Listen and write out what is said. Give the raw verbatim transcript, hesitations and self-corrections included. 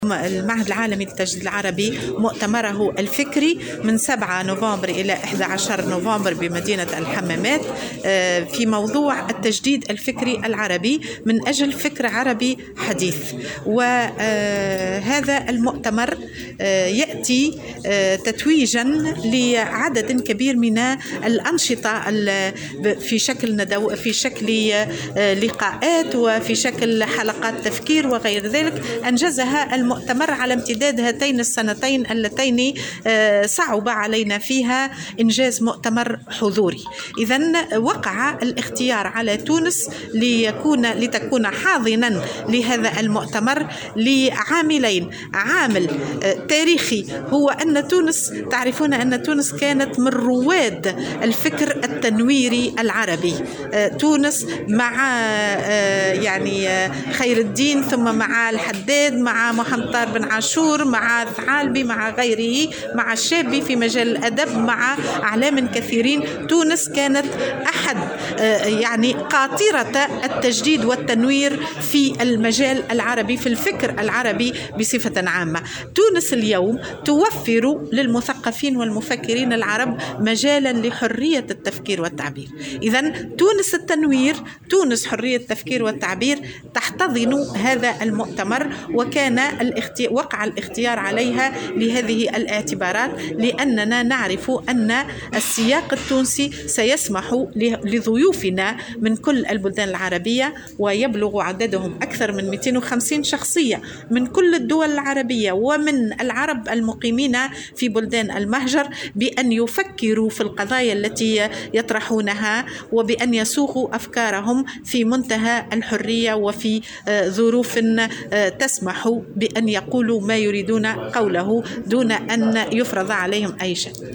المعهد العالمي للتجديد العربي مؤتمره الفكري من سبعة نوفمبر إلى أحد عشر نوفمبر بمدينة الحمامات في موضوع التجديد الفكري العربي من أجل فكر عربي حديث. وهذا المؤتمر يأتي تتويجا لعدد كبير من الأنشطة في شكل ندو في شكل لقاءات وفي شكل حلقات تفكير وغير ذلك، أنجزها المؤتمر على امتداد هاتين السنتين اللتين صعب علينا فيها إنجاز مؤتمر حضوري. إذن وقع الاختيار على تونس ليكون لتكون حاضنا لهذا المؤتمر لعاملين: عامل تاريخي هو أن تونس، تعرفون أن تونس كانت من رواد الفكر التنويري العربي. تونس مع يعني خير الدين، ثم مع الحداد، مع محمد طاهر بن عاشور، مع الثعالبي، مع غيره، مع الشابي في مجال الأدب، مع أعلام كثيرين. تونس كانت أحد يعني قاطرة التجديد والتنوير في المجال العربي، في الفكر العربي بصفة عامة. تونس اليوم توفر للمثقفين والمفكرين العرب مجالا لحرية التفكير والتعبير. إذن تونس التنوير، تونس حرية التفكير والتعبير تحتضن هذا المؤتمر، وكان الاختيار وقع الاختيار عليها لهذه الاعتبارات، لأننا نعرف أن السياق التونسي سيسمح لضيوفنا من كل البلدان العربية، ويبلغ عددهم أكثر من مئتين وخمسين شخصية من كل الدول العربية ومن العرب المقيمين في بلدان المهجر، بأن يفكروا في القضايا التي يطرحونها وبأن يسوقوا أفكارهم في منتهى الحرية وفي ظروف تسمح بأن يقولوا ما يريدون قوله دون أن يفرض عليهم أي شيء.